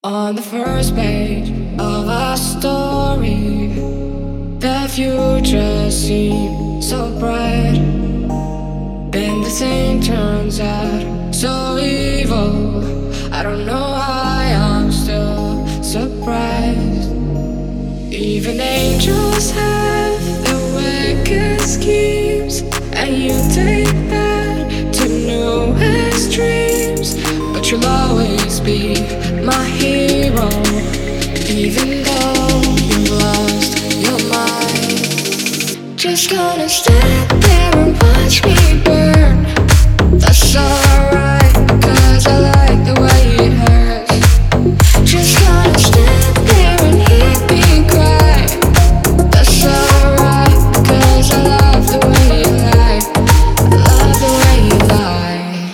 On the first page of a story, the future seems so bright. Then the thing turns out so evil. I don't know why I'm still surprised. Even angels have their wicked schemes, and you take that to new extremes. But you'll always be my hero, even though you've lost your mind. Just gonna stand there and watch me burn. That's alright, 'cause I like the way it hurts. Just gonna stand there and hear me cry. That's alright, 'cause I love the way you lie. I love the way you lie.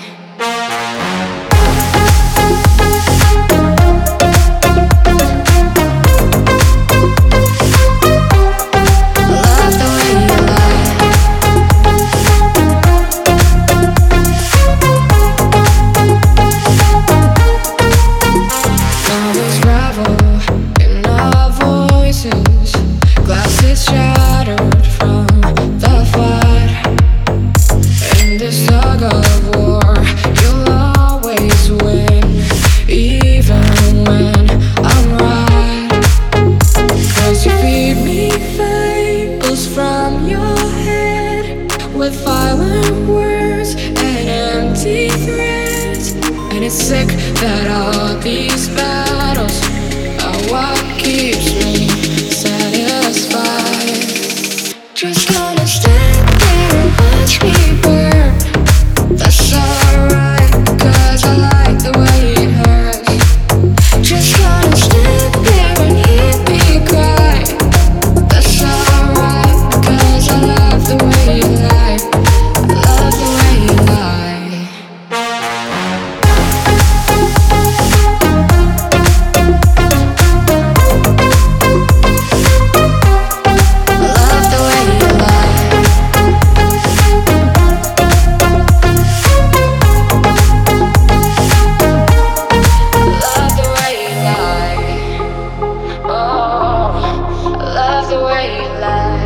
Glasses shattered from the fight. In this tug of war, you'll always win, even when I'm right. 'Cause you feed me fables from your head, with violent words and empty threats. And it's sick that all these battles are what keeps me satisfied. Just gonna stand there and watch me burn. That's alright, 'cause I like the way it hurts. Just gonna stand there and hear me cry. That's alright, 'cause I love the way you lie. I love the way you lie. The way you lie.